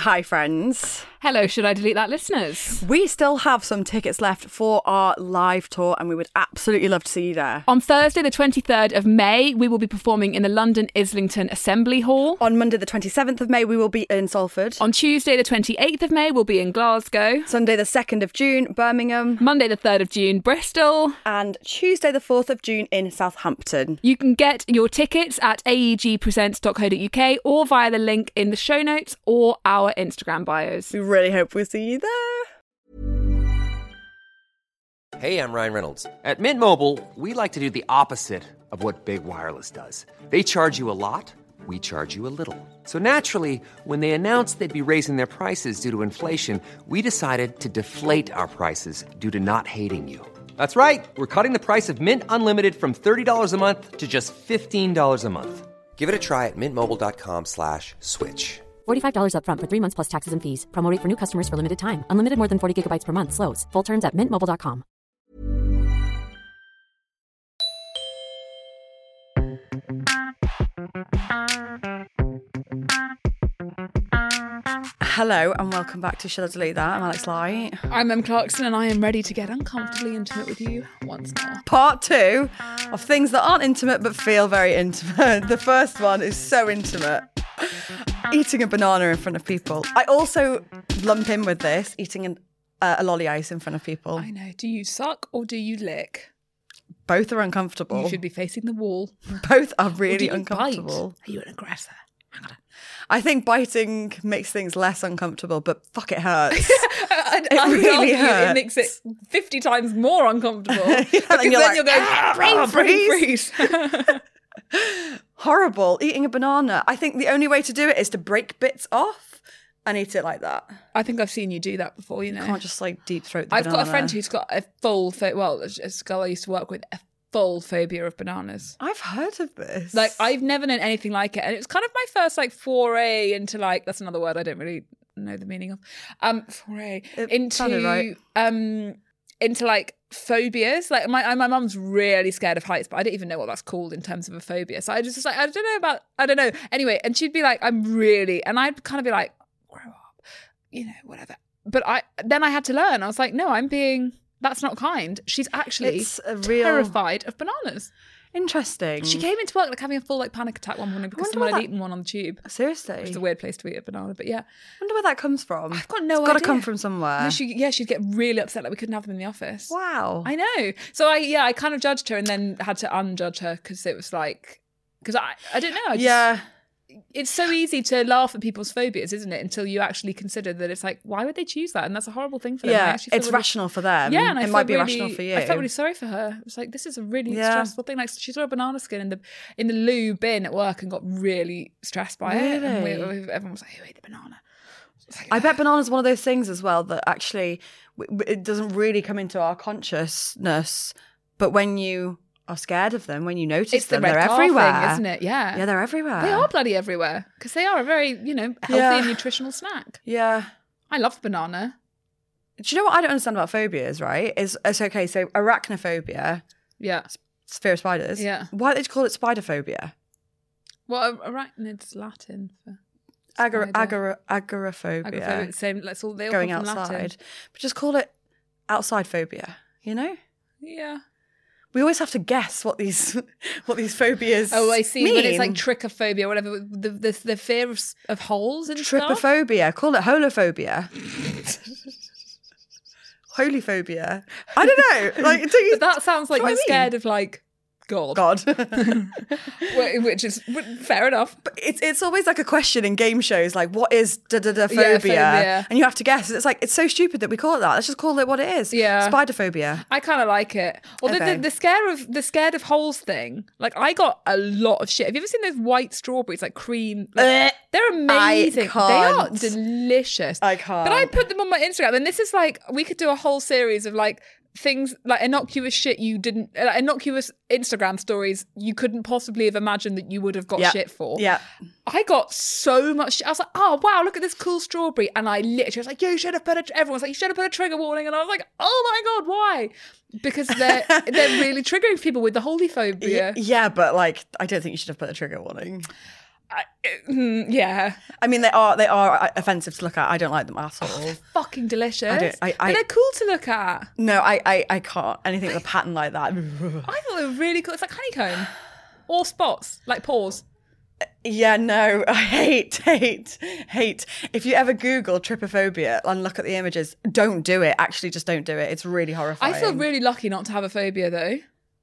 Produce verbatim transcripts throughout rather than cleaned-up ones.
Hi, friends. Hello, should I delete that, listeners? We still have some tickets left for our live tour and we would absolutely love to see you there. On Thursday, the twenty-third of May, we will be performing in the London Islington Assembly Hall. On Monday, the twenty-seventh of May, we will be in Salford. On Tuesday, the twenty-eighth of May, we'll be in Glasgow. Sunday, the second of June, Birmingham. Monday, the third of June, Bristol. And Tuesday, the fourth of June, in Southampton. You can get your tickets at a e g presents dot co dot u k or via the link in the show notes or our Instagram bios. We really hope we'll see you there. Hey, I'm Ryan Reynolds. At Mint Mobile, we like to do the opposite of what Big Wireless does. They charge you a lot, we charge you a little. So naturally, when they announced they'd be raising their prices due to inflation, we decided to deflate our prices due to not hating you. That's right. We're cutting the price of Mint Unlimited from thirty dollars a month to just fifteen dollars a month. Give it a try at mintmobile.com slash switch. forty-five dollars up front for three months plus taxes and fees. Promo rate for new customers for limited time. Unlimited more than forty gigabytes per month. Slows full terms at mint mobile dot com. Hello and welcome back to Should I Delete That? I'm Alex Light. I'm Em Clarkson and I am ready to get uncomfortably intimate with you once more. Part two of things that aren't intimate but feel very intimate. The first one is so intimate. Eating a banana in front of people. I also lump in with this, eating an, uh, a lolly ice in front of people. I know. Do you suck or do you lick? Both are uncomfortable. You should be facing the wall. Both are Or do really you uncomfortable. bite? Are you an aggressor? I think biting makes things less uncomfortable, but fuck, it hurts. it really It hurts. makes it fifty times more uncomfortable. Yeah, because then then you're you're, like, going, "Ah, brain freeze." freeze. Horrible. Eating a banana. I think the only way to do it is to break bits off and eat it like that. I think I've seen you do that before, you know. You can't just like deep throat the I've banana. got a friend who's got a full, pho- well, a girl I used to work with, a full phobia of bananas. I've heard of this. Like, I've never known anything like it. And it was kind of my first, like, foray into, like, that's another word I don't really know the meaning of. Um, foray. It sounded into, right. um, into, like, phobias. Like, my my mum's really scared of heights, but I don't even know what that's called in terms of a phobia. So I just was like, I don't know about, I don't know. Anyway, and she'd be like, I'm really, and I'd kind of be like, grow up, you know, whatever. But I then I had to learn. I was like, no, I'm being... That's not kind. She's actually It's a real- terrified of bananas. Interesting. She came into work like having a full like panic attack one morning because wonder someone what had that- eaten one on the tube. Seriously. Which is a weird place to eat a banana, but yeah. wonder where that comes from. I've got no It's got to idea. come from somewhere. No, she, yeah, she'd get really upset like we couldn't have them in the office. Wow. I know. So I yeah, I kind of judged her and then had to unjudge her because it was like because I I don't know. I just, yeah. It's so easy to laugh at people's phobias, isn't it? Until you actually consider that it's like, why would they choose that? And that's a horrible thing for them. I Yeah. actually feel It's really- rational for them. Yeah, and I it felt might be really, irrational for you. I felt really sorry for her. It was like, this is a really Yeah. stressful thing. Like, she saw a banana skin in the in the loo bin at work and got really stressed by it. And we, Really? we- everyone was like, who ate the banana? It's like, I bet banana's one of those things as well that actually w- w- it doesn't really come into our consciousness, but when you are scared of them, when you notice it's the them, red they're car everywhere, thing, isn't it? Yeah. Yeah, they're everywhere. They are bloody everywhere because they are a very, you know, healthy Yeah. and nutritional snack. Yeah. I love banana. Do you know what I don't understand about phobias, right? Is it's okay, so arachnophobia, Yeah. it's fear of spiders. Yeah. Why do they call it spider phobia? Well, arachnid's Latin for Agor- spider. agor- agoraphobia. Agoraphobia, same. Let's all they all Going come from outside. Latin. But just call it outside phobia, you know? Yeah. We always have to guess what these what these phobias Oh, I see. When it's like mean. trichophobia, whatever, the the, the fear of, of holes and stuff. Tripophobia. Call it holophobia. Holyphobia. I don't know. Like, do you, But that sounds like Do you know you're what I mean? scared of like God, God. Wh- which is fair enough. But it's it's always like a question in game shows, like what is da da da Yeah, phobia? phobia. And you have to guess. It's like it's so stupid that we call it that. Let's just call it what it is. Yeah. Spider phobia. I kind of like it. Although Okay. the, the scare of the scared of holes thing, like I got a lot of shit. Have you ever seen those white strawberries, like cream? Like, Ugh. they're amazing. I They are can't. delicious. I can't. But I put them on my Instagram, and this is like we could do a whole series of like things like innocuous shit you didn't, like, innocuous Instagram stories you couldn't possibly have imagined that you would have got Yeah. shit for. Yeah. I got so much shit. I was like, oh wow, look at this cool strawberry. And I literally was like, you should have put a, everyone's like, you should have put a trigger warning. And I was like, oh my God, why? Because they're they're really triggering people with the holy phobia. Y- yeah, but like I don't think you should have put a trigger warning. I, mm, yeah. I mean, they are they are offensive to look at. I don't like them at all. Fucking delicious. I don't- I- I- but they're cool to look at. No, I, I, I can't. Anything with a pattern like that. I thought they were really cool. It's like honeycomb. Or spots, like paws. Yeah, no, I hate, hate, hate. If you ever Google trypophobia and look at the images, don't do it. Actually, just don't do it. It's really horrifying. I feel really lucky not to have a phobia though.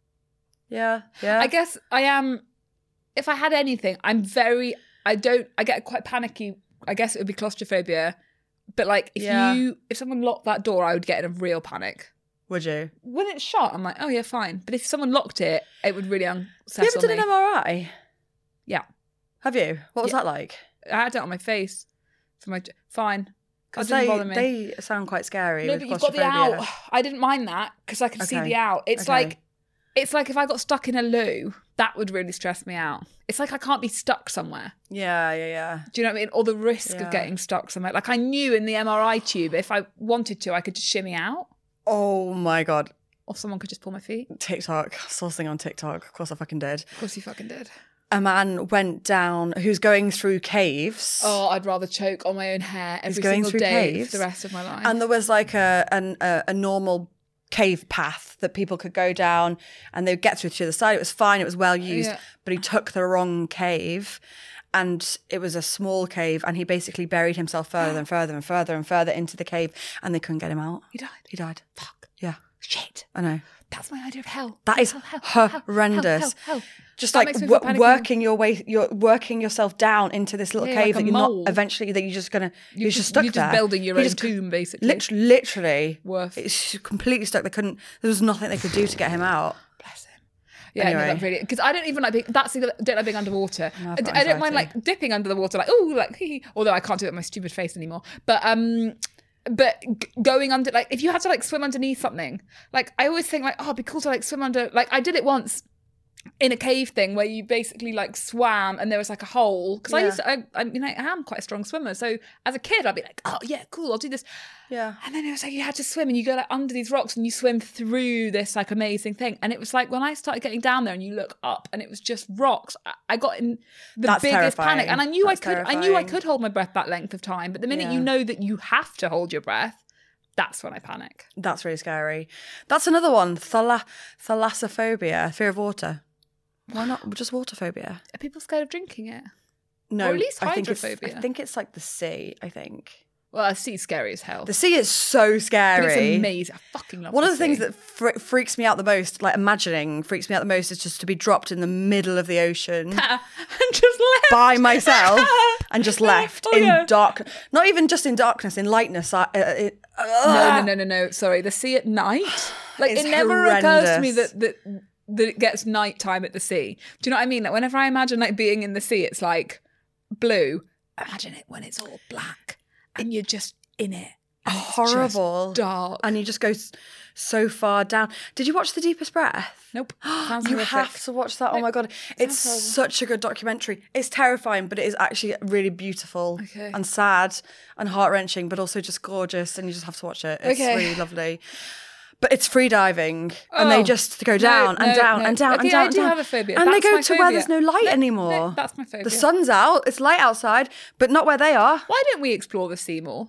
Yeah, yeah. I guess I am, if I had anything, I'm very, I don't, I get quite panicky. I guess it would be claustrophobia. But like if Yeah. you, if someone locked that door, I would get in a real panic. Would you? When it's shut, I'm like, oh yeah, fine. But if someone locked it, it would really Have unsettle you ever done me. an M R I? Yeah. Have you? What was Yeah. that like? I had it on my face. For my, fine. That Because didn't they, bother me. they sound quite scary. No, with but you've got the claustrophobia. out. I didn't mind that because I could see Okay. the out. It's Okay. like, it's like if I got stuck in a loo, that would really stress me out. It's like I can't be stuck somewhere. Yeah, yeah, yeah. Do you know what I mean? Or the risk Yeah. of getting stuck somewhere. Like I knew in the M R I tube, if I wanted to, I could just shimmy out, Oh my God. or someone could just pull my feet. TikTok. Sourcing on TikTok. Of course I fucking did. Of course, you fucking did. A man went down who's going through caves. Oh, I'd rather choke on my own hair every going single through day caves. for the rest of my life. And there was like a, an, a a normal cave path that people could go down and they would get through to the other side. It was fine. It was well used. Yeah. But he took the wrong cave and it was a small cave and he basically buried himself further and further and further and further into the cave and they couldn't get him out. He died. He died. Fuck. Yeah, Shit. I know. That's my idea of hell. That is Hell, hell, hell, hell, horrendous. hell, hell, hell. Just That like makes me w- feel panicky. working your way, you're working yourself down into this little Yeah, cave like that a you're mole. not eventually, that you're just gonna, you're, just, just- stuck you're just there. building your You're own just tomb, basically. Lit- literally. Worth. It's completely stuck. They couldn't, there was nothing they could do to get him out. Bless him. Yeah, Anyway. no, that really, because I don't even like being, that's the, don't like being underwater. No, I, I've got I don't mind anxiety. like dipping under the water, like, oh, like, hee hee. Although I can't do it with my stupid face anymore. But, um, but g- going under, like, if you had to like swim underneath something, like, I always think like, oh, it'd be cool to like swim under, like, I did it once in a cave thing where you basically like swam and there was like a hole. Because I Yeah. used to, I, I mean, I am quite a strong swimmer. So as a kid, I'd be like, oh, yeah, cool, I'll do this. Yeah. And then it was like you had to swim and you go like under these rocks and you swim through this like amazing thing. And it was like when I started getting down there and you look up and it was just rocks, I, I got in the That's biggest terrifying. panic. And I knew That's I could I knew I terrifying. could hold my breath that length of time. But the minute Yeah. you know that you have to hold your breath, that's when I panic. That's really scary. That's another one. Thala- thalassophobia, fear of water. Why not just water phobia? Are people scared of drinking it? No, Or at least I think it's, I hydrophobia. think it's like the sea, I think. Well, I see scary as hell. The sea is so scary. But it's amazing. I fucking love One of the sea. things that fr- freaks me out the most, like imagining freaks me out the most, is just to be dropped in the middle of the ocean and just left by myself and just left Oh, in yeah. dark. Not even just in darkness, in lightness. I, uh, it, No, no, no, no, no. Sorry, the sea at night. Like It's it never occurs to me horrendous. that that that it gets nighttime at the sea. Do you know what I mean? Like whenever I imagine like being in the sea, it's like blue. Imagine it when it's all black and you're just in it. and it's just horrible. dark. And you just go s- so far down. Did you watch The Deepest Breath? Nope. Sounds You horrific. have to watch that. Oh my God. It's horrible. such a good documentary. It's terrifying, but it is actually really beautiful Okay. and sad and heart-wrenching, but also just gorgeous. And you just have to watch it. It's Okay. really lovely. But it's free diving, and they Oh. just go No, down and no, down no. and down Okay, and down. I and do down. have a phobia. And they That's go my to where phobia. there's no light No, anymore. no, that's my phobia. The sun's out. It's light outside, but not where they are Why don't we explore the sea more?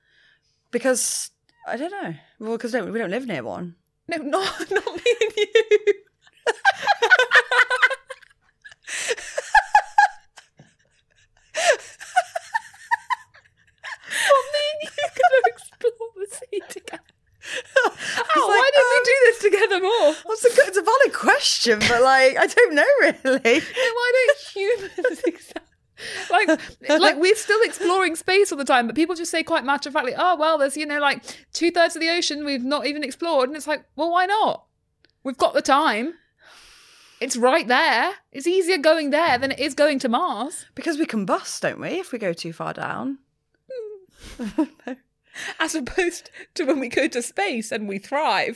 because I don't know. Well, because we don't live near one. No, not not me and you. Not me and you gonna explore the sea together. How? Why like, don't we um, do this together more? That's a good, it's a valid question, but like I don't know really. Then why don't humans accept? Like, like we're still exploring space all the time, but people just say quite matter of factly, "Oh well, there's you know like two thirds of the ocean we've not even explored," and it's like, well, why not? We've got the time. It's right there. It's easier going there than it is going to Mars. Because we combust, don't we, if we go too far down? As opposed to when we go to space and we thrive.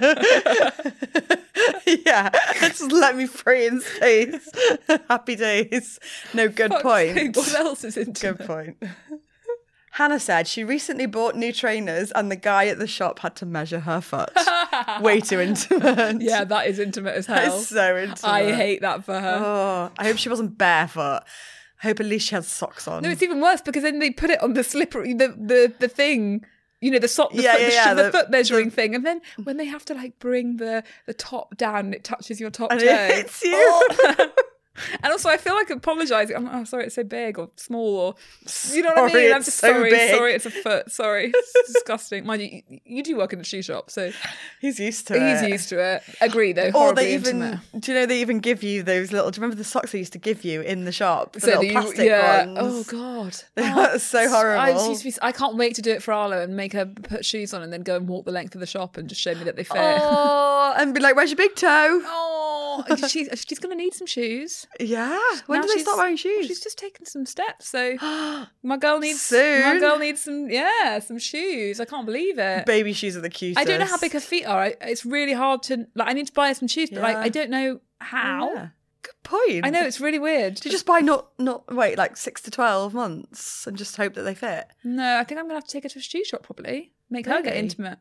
Yeah, just let me free in space. Happy days. No, good Fuck's point. sake, what else is into Good point. Hannah said she recently bought new trainers and the guy at the shop had to measure her foot. Way too intimate. Yeah, that is intimate as That hell. is so intimate. I hate that for her. Oh, I hope she wasn't barefoot. I hope at least she has socks on. No, it's even worse because then they put it on the slippery, the the, the thing, you know, the sock, the, Yeah, foot, yeah, the, yeah, the the- foot measuring thing. And then when they have to like bring the, the top down and it touches your top And toe. it hits you. Oh. And also I feel like apologising. I'm like, oh, sorry, it's so big or small or, you know what I Sorry, mean? I'm it's just so sorry, big. sorry, it's a foot. Sorry, it's disgusting. Mind you, you, you do work in a shoe shop, so He's used to it. he's used to it. Agree though, Or horribly they even, intimate. do you know they even give you those little, do you remember the socks they used to give you in the shop? The So little that you- plastic yeah. ones. Oh God, That's so I, horrible. just used to be, I can't wait to do it for Arlo and make her put shoes on and then go and walk the length of the shop and just show me that they fit. Oh, and be like, where's your big toe? Oh, she's she's gonna need some shoes. Yeah. When Now do they she's- start wearing shoes? She's just taken some steps. So my girl needs Soon. my girl needs some yeah some shoes. I can't believe it. Baby shoes are the cutest. I don't know how big her feet are. I, it's really hard to like. I need to buy her some shoes, but like Yeah. I don't know how. Yeah. Good point. I know it's really weird. Do you just buy not not wait like six to twelve months and just hope that they fit? No, I think I'm gonna have to take her to a shoe shop probably. Make her get Really? intimate.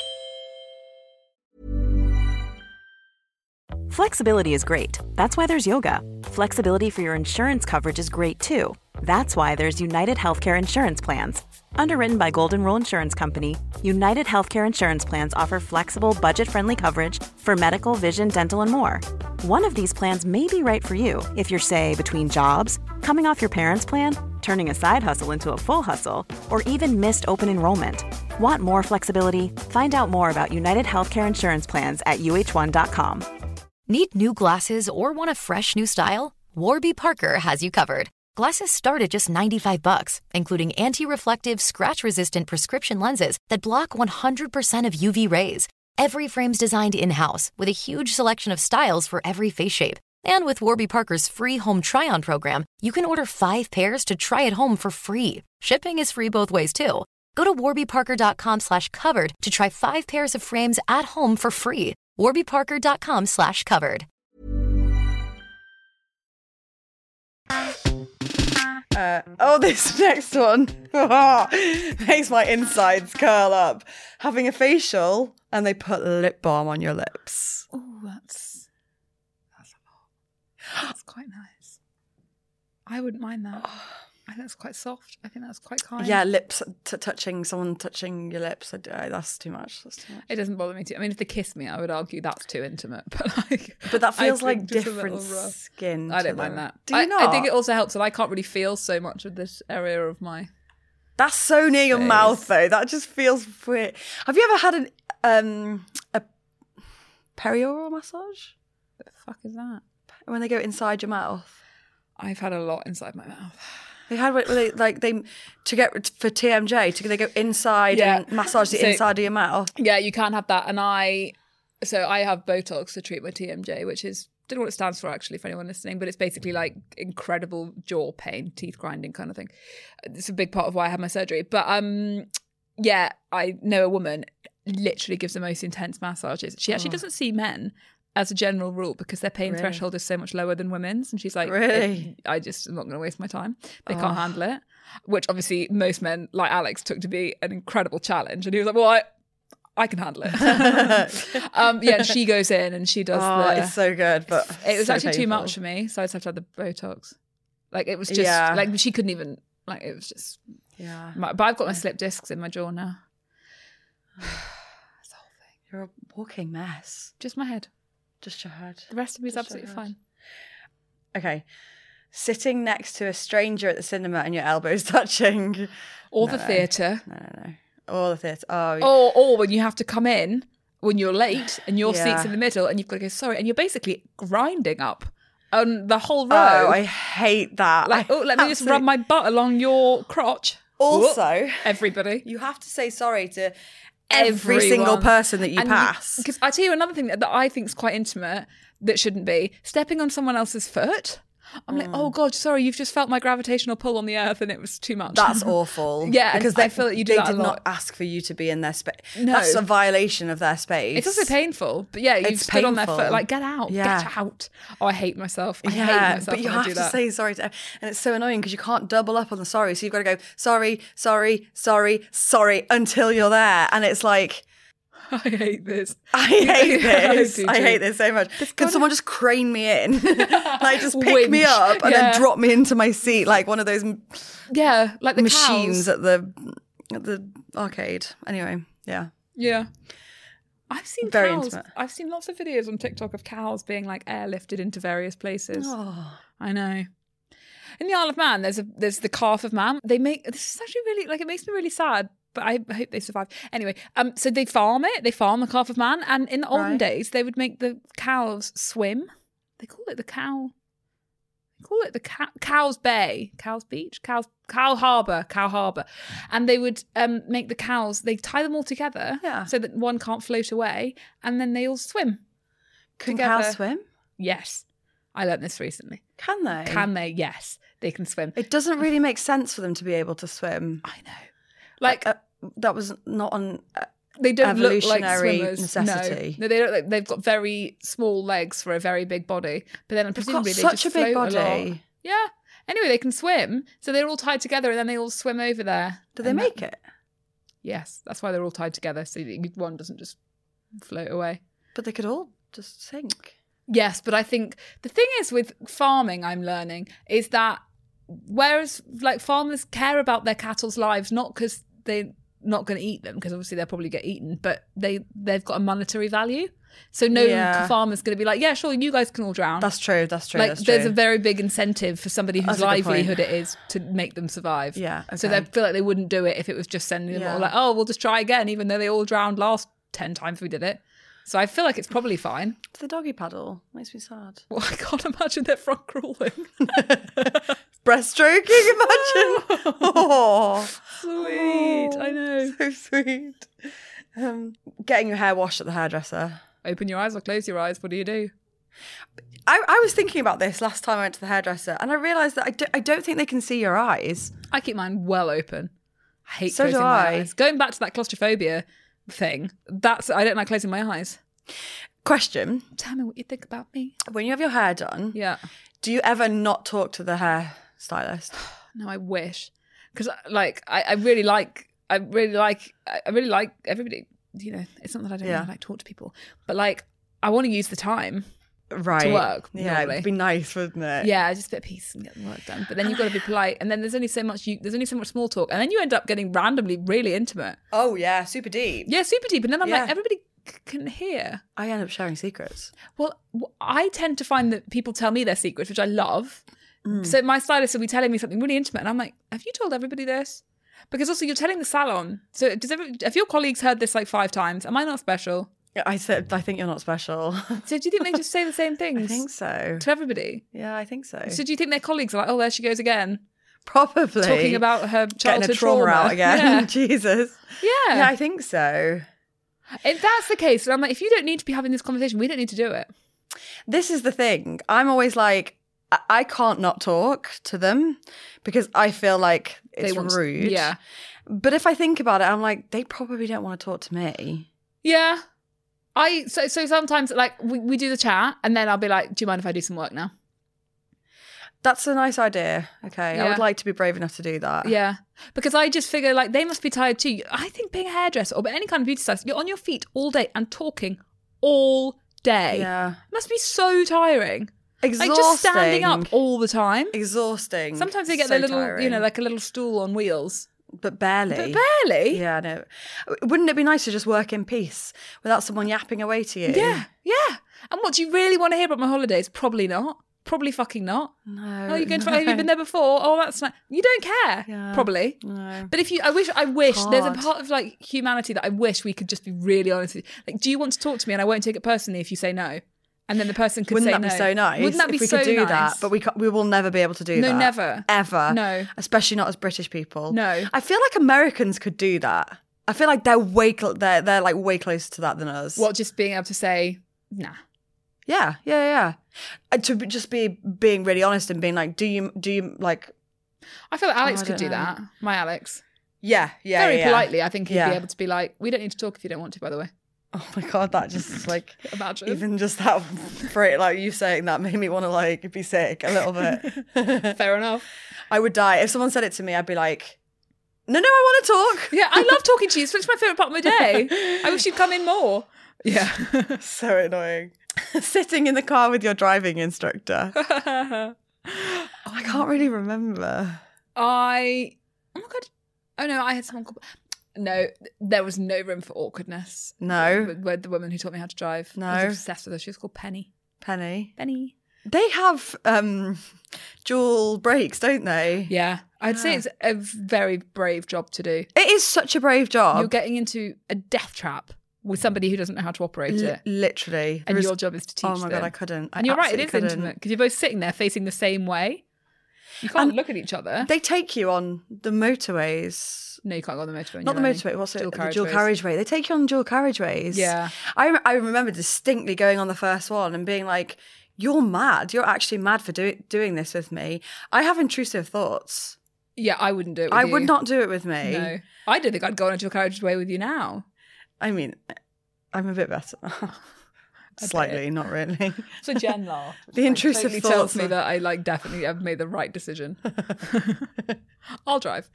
Flexibility is great. That's why there's yoga. Flexibility for your insurance coverage is great too. That's why there's United Healthcare Insurance Plans. Underwritten by Golden Rule Insurance Company, United Healthcare Insurance Plans offer flexible, budget-friendly coverage for medical, vision, dental, and more. One of these plans may be right for you if you're, say, between jobs, coming off your parents' plan, turning a side hustle into a full hustle, or even missed open enrollment. Want more flexibility? Find out more about United Healthcare Insurance Plans at U H one dot com. Need new glasses or want a fresh new style? Warby Parker has you covered. Glasses start at just ninety-five bucks, including anti-reflective, scratch-resistant prescription lenses that block one hundred percent of U V rays. Every frame's designed in-house with a huge selection of styles for every face shape. And with Warby Parker's free home try-on program, you can order five pairs to try at home for free. Shipping is free both ways, too. Go to warbyparker.com slash covered to try five pairs of frames at home for free. warbyparker.com slash covered. Uh, oh, this next one makes my insides curl up. Having a facial and they put lip balm on your lips. Oh, that's that's a lot. That's quite nice. I wouldn't mind that. I think that's quite soft. I think that's quite kind. Yeah, lips t- touching someone touching your lips. I do, that's too much. That's too much. It doesn't bother me too. I mean, if they kiss me, I would argue that's too intimate. But like, But that I feels think like just a different little rough. skin. I to don't mind them. that. Do you I, not? I think it also helps that I can't really feel so much of this area of my. That's so near your Face. mouth, though. That just feels weird. Have you ever had an um a perioral massage What the fuck is that? when they go inside your mouth? I've had a lot inside my mouth. They had where they like they to get for T M J to they go inside Yeah. and massage the So- inside of your mouth. Yeah, you can have that. And I, so I have Botox to treat my T M J, which is, don't know what it stands for actually for anyone listening, but it's basically like incredible jaw pain, teeth grinding kind of thing. It's a big part of why I had my surgery. But um, yeah, I know a woman literally gives the most intense massages. She actually doesn't see men as a general rule because their pain Really? threshold is so much lower than women's. And she's like, Really? I just am not going to waste my time. They can't handle it. Which obviously most men, like Alex, took to be an incredible challenge. And he was like, well, I, I can handle it. um, yeah, and she goes in and she does Oh, the... it's so good, but it was so actually too painful. much for me, so I just have to have the Botox. Like, it was just... Yeah. Like, she couldn't even... Like, it was just... Yeah, My, but I've got my slip discs in my jaw now. you're a walking mess. Just my head. Just your head. The rest of me is Just your absolutely head. fine. Okay, sitting next to a stranger at the cinema and your elbows touching. Or No, the theatre. No, no, no. All the theatre. Oh, Or, or when you have to come in, when you're late and your Yeah. seat's in the middle and you've got to go, sorry, and you're basically grinding up on the whole row. oh, I hate that. like, I oh, let me just absolutely- rub my butt along your crotch. Also, Whoop. Everybody. you have to say sorry to every Everyone. single person that you And pass. Because I tell you another thing that, that I think is quite intimate that shouldn't be stepping on someone else's foot. I'm like, oh God, sorry, you've just felt my gravitational pull on the earth and it was too much. That's awful. Yeah, and because I they feel that you do they that a did lot. not ask for you to be in their space. No. That's a violation of their space. It's also painful, but yeah, you've It's stood on their foot. painful. Like, get out, Yeah. get out. Oh, I hate myself. I hate Yeah, myself but you when have I do to that. say sorry to, and it's so annoying because you can't double up on the sorry. So you've got to go sorry, sorry, sorry, sorry until you're there, and it's like, I hate this. I hate I this. do I too. hate this so much. Can someone just crane me in? Like just pick Winch. me up and Yeah. then drop me into my seat like one of those m- Yeah, like the machines cows. at the at the arcade. Anyway, yeah. Yeah. I've seen Very cows. intimate. I've seen lots of videos on TikTok of cows being like airlifted into various places. Oh. I know. In the Isle of Man, there's a there's the calf of man. They make this is actually really like it makes me really sad, but I hope they survive. Anyway, um, so they farm it. They farm the calf of man, and in the olden Right. days, they would make the cows swim. They call it the cow. They call it the cow, Cow's Bay, Cow's Beach, Cow's Cow Harbour, Cow Harbour, and they would um make the cows. They tie them all together, Yeah. so that one can't float away, and then they all swim. Can Together. cows swim? Yes, I learned this recently. Can they? Can they? Yes, they can swim. It doesn't really make sense for them to be able to swim. I know. Like Uh, that was not on. Uh, they don't look like evolutionary swimmers. necessity. No, no, they don't. Like, they've got very small legs for a very big body. But then they've got presumably they such just a big float a lot. body. Yeah. Anyway, they can swim, so they're all tied together, and then they all swim over there. Do they And make that- it? Yes, that's why they're all tied together, so that one doesn't just float away. But they could all just sink. Yes, but I think the thing is with farming, I'm learning, is that whereas like farmers care about their cattle's lives, not because they're not going to eat them, because obviously they'll probably get eaten, but they, they've got a monetary value. So no Yeah. farmer's going to be like, yeah, sure, you guys can all drown. That's true. That's true. like that's there's true. a very big incentive for somebody whose That's a good point. livelihood it is to make them survive. Yeah, So okay. they feel like they wouldn't do it if it was just sending them Yeah. all like, oh, we'll just try again, even though they all drowned last ten times we did it. So I feel like it's probably fine. the doggy paddle makes me sad. Well, I can't imagine their front crawling. Breaststroking, imagine. Oh, Sweet, I know. so sweet. Um, getting your hair washed at the hairdresser. Open your eyes or close your eyes. What do you do? I, I was thinking about this last time I went to the hairdresser, and I realised that I, do, I don't think they can see your eyes. I keep mine well open. I hate So do closing my I. eyes. Going back to that claustrophobia thing, that's I don't like closing my eyes. Question: Tell me what you think about me. when you have your hair done, Yeah. do you ever not talk to the hair stylist? No, I wish, because like I, I really like, I really like, I really like everybody. You know, it's not that I don't Yeah. really like to talk to people, but like I want to use the time. Right. work, Yeah, normally. it'd be nice, wouldn't it? Yeah, just a bit of peace and get the work done. But then you've got to be polite, and then there's only so much. You, there's only so much small talk, and then you end up getting randomly really intimate. Oh yeah, super deep. Yeah, super deep. And then I'm Yeah. like, everybody c- can hear. I end up sharing secrets. Well, w- I tend to find that people tell me their secrets, which I love. So my stylist will be telling me something really intimate, and I'm like, have you told everybody this? Because also you're telling the salon. So does every, have your colleagues heard this like five times? Am I not special? I said, I think you're not special. So do you think they just say the same things I think so. to everybody? Yeah, I think so. So do you think their colleagues are like, oh, there she goes again, Probably talking about her getting childhood a trauma, out again. Yeah. Jesus. Yeah. Yeah, I think so. If that's the case, then I'm like, if you don't need to be having this conversation, we don't need to do it. This is the thing. I'm always like, I- I can't not talk to them because I feel like it's want to- rude. yeah. But if I think about it, I'm like, they probably don't want to talk to me. Yeah. I so so sometimes like we, we do the chat and then I'll be like, do you mind if I do some work now? That's a nice idea. Okay. I Yeah. would like to be brave enough to do that. Yeah. Because I just figure like they must be tired too. I think being a hairdresser or any kind of beauty stylist, you're on your feet all day and talking all day. Yeah. It must be so tiring. Exhausting. Like just standing up all the time. Exhausting. Sometimes they get So their little, tiring. you know, like a little stool on wheels. But barely. But barely. Yeah, no. Wouldn't it be nice to just work in peace without someone yapping away to you? Yeah. Yeah. And what, do you really want to hear about my holidays? Probably not. Probably fucking not. No. Oh, you're going to no. have you been there before? Oh, that's nice. You don't care. Yeah. Probably. No. But if you, I wish, I wish there's a Hard. part of like humanity that I wish we could just be really honest with. Like, do you want to talk to me? And I won't take it personally if you say no. And then the person could Wouldn't say that be no. so nice? Wouldn't that be if we so could do nice? that? But we ca- we will never be able to do No, that. never. Ever. No. Especially not as British people. No. I feel like Americans could do that. I feel like they're way cl- they're they're like way closer to that than us. What, just being able to say, nah. Yeah, yeah, yeah. And to be- just be being really honest and being like, do you do you like? I feel like Alex I could don't do know. that. My Alex. Yeah, yeah. Very yeah, yeah. politely, I think he'd Yeah. be able to be like, we don't need to talk if you don't want to, by the way. Oh my god, that just like Imagine. even just that for it, like you saying that made me want to like be sick a little bit. Fair enough. I would die if someone said it to me. I'd be like, No, no, I want to talk. Yeah, I love talking to you. It's my favourite part of my day. I wish you'd come in more. Yeah. So annoying. Sitting in the car with your driving instructor. I can't really remember. I, oh my God. Oh no, I had someone called, no, there was no room for awkwardness. No. With, with the woman who taught me how to drive. No. I was obsessed with her. She was called Penny. Penny. Penny. They have um, dual brakes, don't they? Yeah. I'd say it's a very brave job to do. It is such a brave job. You're getting into a death trap with somebody who doesn't know how to operate L- it. literally. And There your is- job is to teach Oh my them. God, I couldn't. I And you're right, it absolutely is couldn't. intimate because you're both sitting there facing the same way. You can't And look at each other. They take you on the motorways. No, you can't go on the motorway. on Not the your own. motorway, what's it? Dual The dual carriageways. carriageway. They take you on dual carriageways. Yeah. I, rem- I remember distinctly going on the first one and being like, you're mad. You're actually mad for do- doing this with me. I have intrusive thoughts. Yeah, I wouldn't do it with I you. would not do it with me. No. I don't think I'd go on a dual carriageway with you now. I mean, I'm a bit better. Slightly, not really. So Jen laughed. The intrusive totally thoughts tells me are- that I like definitely have made the right decision. I'll drive.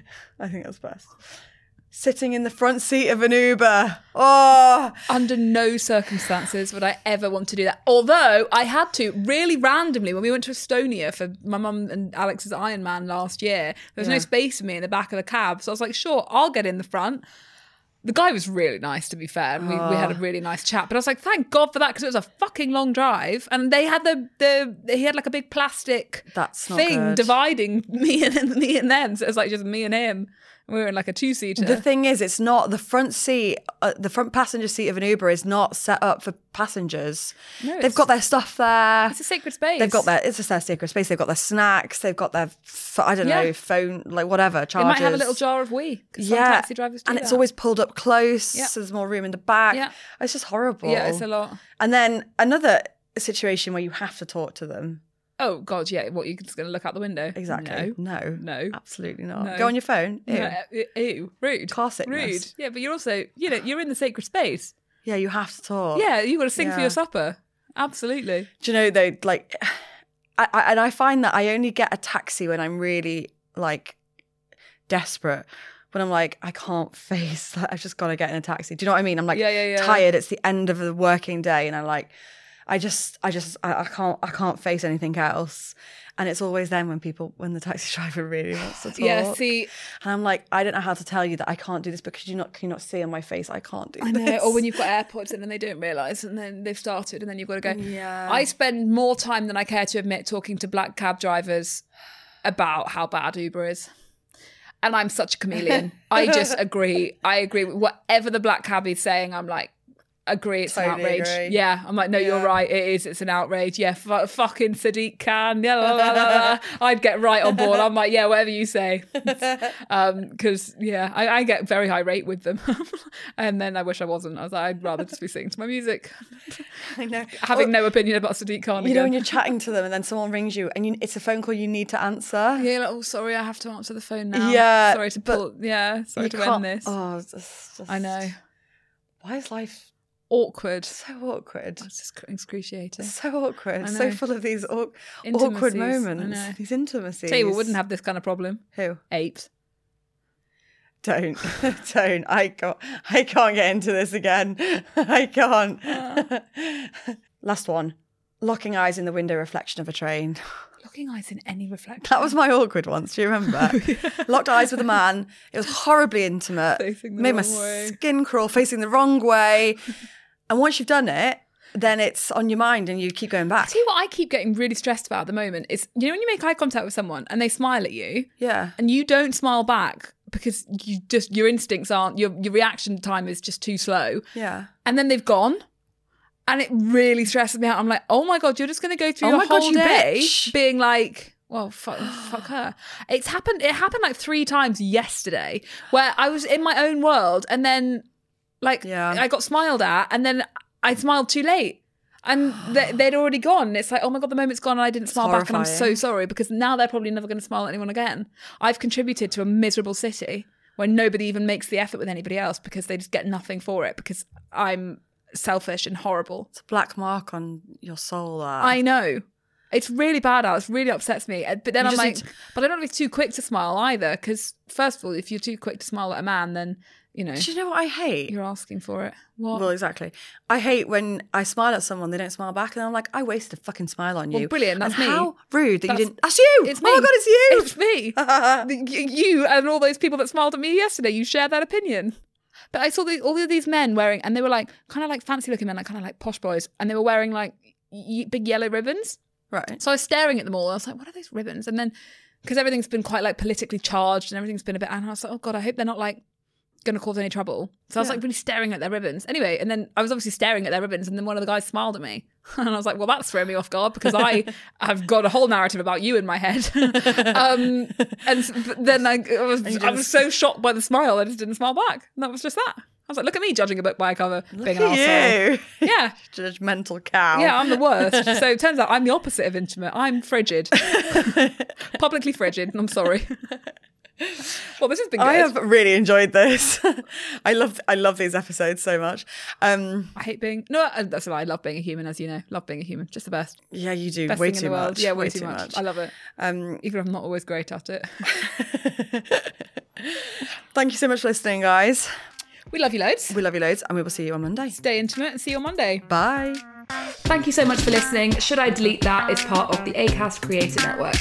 I think that's best. Sitting in the front seat of an Uber. Oh, Under no circumstances would I ever want to do that. Although I had to really randomly when we went to Estonia for my mum and Alex's Ironman last year. There was Yeah. no space for me in the back of the cab, so I was like, "Sure, I'll get in the front." The guy was really nice, to be fair, and we, we had a really nice chat. But I was like, "Thank God for that," because it was a fucking long drive, and they had the the he had like a big plastic That's not thing good. dividing me and me and them. So it was like just me and him. We were in like a two seater. the thing is, it's not the front seat. Uh, the front passenger seat of an Uber is not set up for passengers. No, They've it's- got their stuff there. It's a sacred space. They've got their. It's just their secret space. They've got their snacks. They've got their. f- I don't know, Yeah. phone, like whatever. They Chargers. might have a little jar of wee. 'Cause some Yeah, taxi drivers do and it's that. always pulled up close. Yeah. So there's more room in the back. Yeah. It's just horrible. Yeah, it's a lot. And then another situation where you have to talk to them. Oh God, yeah. What, you're just going to look out the window? Exactly. No. No. No. Absolutely not. No. Go on your phone. Ew. No, ew, ew, rude. Car sickness. Rude. Yeah, but you're also, you know, you're in the sacred space. Yeah, you have to talk. Yeah, you got to sing for Yeah. your supper. Absolutely. Do you know though? Like, I, I and I find that I only get a taxi when I'm really like desperate. When I'm like, I can't face that. I've just got to get in a taxi. Do you know what I mean? I'm like Yeah, yeah, yeah. tired. It's the end of the working day, and I'm like, I just, I just, I, I can't, I can't face anything else. And it's always then when people, when the taxi driver really wants to talk. Yeah, see, And I'm like, I don't know how to tell you that I can't do this because you not, can you not see on my face I can't do I this. know. Or when you've got AirPods in and they don't realise and then they've started and then you've got to go. Yeah. I spend more time than I care to admit talking to black cab drivers about how bad Uber is. And I'm such a chameleon. I just agree. I agree with whatever the black cabbie's saying. I'm like, agree, it's an Totally outrage. agree. Yeah, I'm like, no, Yeah. you're right. It is. It's an outrage. Yeah, f- fucking Sadiq Khan. Yeah, la, la, la, la. I'd get right on board. I'm like, yeah, whatever you say. Because yeah, I, I get very irate with them, and then I wish I wasn't. I was like, I'd rather just be singing to my music, I know. having Well, no opinion about Sadiq Khan. you know, again. when you're chatting to them and then someone rings you and you, it's a phone call you need to answer. Yeah, like, oh, sorry, I have to answer the phone now. Yeah, sorry to but pull. Yeah, sorry You to can't- end this. Oh, it's just, just- I know, Why is life awkward. so awkward? It's just excruciating. So awkward. I So know. full of these aw- Intimacies, awkward I moments. know. These intimacies. Tell you what wouldn't have this kind of problem. Who? Apes. Don't. Don't. I can't, I can't get into this again. I can't. Last one. Locking eyes in the window reflection of a train. Looking eyes in any reflection. That was my awkward once. Do you remember? Locked eyes with a man. It was horribly intimate. Facing the Made my wrong way. skin crawl, facing the wrong way. And once you've done it, then it's on your mind and you keep going back. See what I keep getting really stressed about at the moment is, you know, when you make eye contact with someone and they smile at you Yeah. and you don't smile back because you just, your instincts aren't, your, your reaction time is just too slow. Yeah. And then they've gone. And it really stresses me out. I'm like, oh my God, you're just going to go through Oh your my God, whole you day bitch. being like, well, fuck, fuck her. It's happened, it happened like three times yesterday where I was in my own world and then like Yeah. I got smiled at and then I smiled too late. And they, they'd already gone. It's like, oh my God, the moment's gone and I didn't smile back and I'm so horrifying. sorry because now they're probably never going to smile at anyone again. I've contributed to a miserable city where nobody even makes the effort with anybody else because they just get nothing for it because I'm selfish and horrible. It's a black mark on your soul. That. I know. It's really bad, Alex. It really upsets me. But then You I'm just like, need to- but I don't want to be too quick to smile either. Because first of all, if you're too quick to smile at a man, then, you know, Do you know what I hate? you're asking for it. What? Well, exactly. I hate when I smile at someone, they don't smile back, and I'm like, I wasted a fucking smile on you. Well, brilliant, that's and me. How rude that That's- you didn't. That's you. It's me. Oh my god, it's you. It's me. You you and all those people that smiled at me yesterday, you shared that opinion. But I saw the, all of these men wearing, and they were like kind of like fancy looking men, like kind of like posh boys, and they were wearing like y- big yellow ribbons. Right. So I was staring at them all. I was like, what are those ribbons? And then, because everything's been quite like politically charged and everything's been a bit, and I was like, oh God, I hope they're not like going to cause any trouble. So I was Yeah. like really staring at their ribbons. Anyway, and then I was obviously staring at their ribbons, and then one of the guys smiled at me. And I was like, well, that's throwing me off guard because I have got a whole narrative about you in my head. um, and s- but then I, I, was, you I was just- so shocked by the smile, I just didn't smile back. And that was just that. I was like, look at me judging a book by a cover, being Look an arsehole. at you. Yeah. Judgmental cow. Yeah, I'm the worst. So it turns out I'm the opposite of intimate. I'm frigid. Publicly frigid, and I'm sorry. Well, this has been good. I have really enjoyed this. I love I love these episodes so much. Um, I hate being... No, uh, that's a lie. I love being a human, as you know. Love being a human. Just the best. yeah, you do Best way thing too in the world. much. Yeah, way, too, much. I love it. Um, Even if I'm not always great at it. thank you so much for listening, guys. We love you loads. We love you loads, and we will see you on Monday. Stay intimate and see you on Monday. Bye. Thank you so much for listening. Should I Delete That is part of the Acast Creator Network.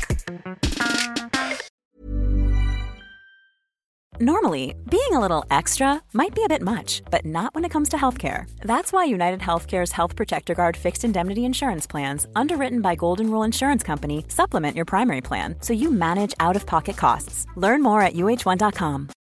Normally, being a little extra might be a bit much, but not when it comes to healthcare. That's why United Healthcare's Health Protector Guard fixed indemnity insurance plans, underwritten by Golden Rule Insurance Company, supplement your primary plan so you manage out-of-pocket costs. Learn more at U H one dot com.